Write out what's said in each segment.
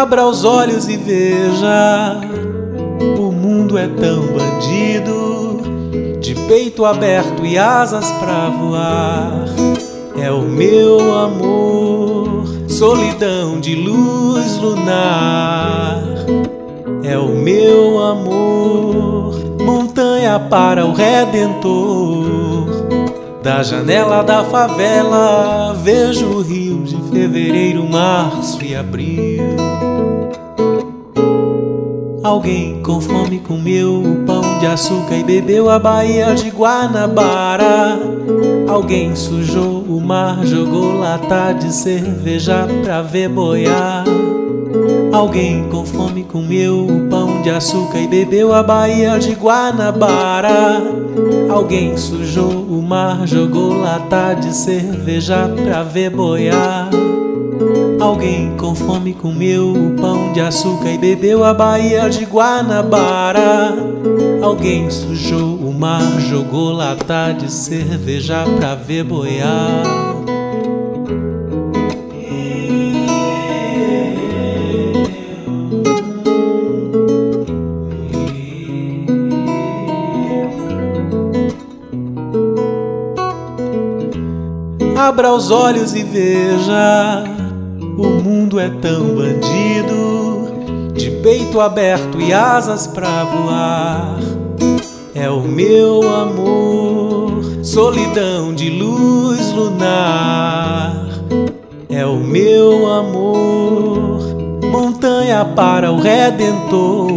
Abra os olhos e veja, o mundo é tão bandido, de peito aberto e asas pra voar. É o meu amor, solidão de luz lunar. É o meu amor, montanha para o Redentor. Da janela da favela vejo o rio de fevereiro, março e abril. Alguém com fome comeu o pão de açúcar e bebeu a Baía de Guanabara. Alguém sujou o mar, jogou lata de cerveja pra ver boiar. Alguém com fome comeu o pão de açúcar e bebeu a Baía de Guanabara. Alguém sujou o mar, jogou lata de cerveja pra ver boiar. Alguém com fome comeu o pão de açúcar e bebeu a Baía de Guanabara. Alguém sujou o mar, jogou lata de cerveja pra ver boiar. Abra os olhos e veja, o mundo é tão bandido, de peito aberto e asas pra voar. É o meu amor, solidão de luz lunar. É o meu amor, montanha para o Redentor.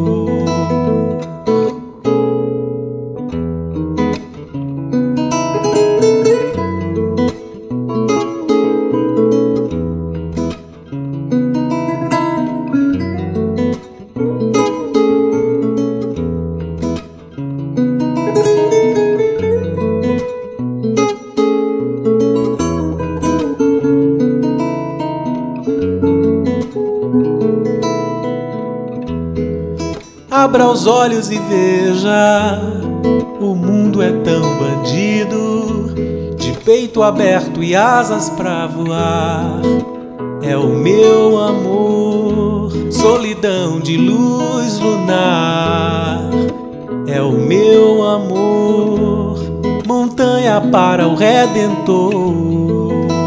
Abra os olhos e veja, o mundo é tão bandido, de peito aberto e asas pra voar. É o meu amor, solidão de luz lunar. É o meu amor, montanha para o Redentor.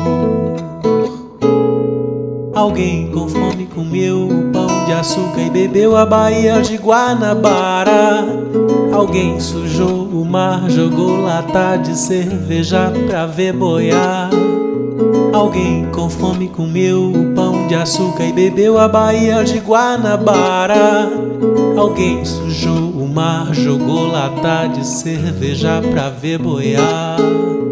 Alguém com fome comeu o pão de açúcar e bebeu a Baía de Guanabara. Alguém sujou o mar, jogou lata de cerveja pra ver boiar. Alguém com fome comeu o pão de açúcar e bebeu a Baía de Guanabara. Alguém sujou o mar, jogou lata de cerveja pra ver boiar.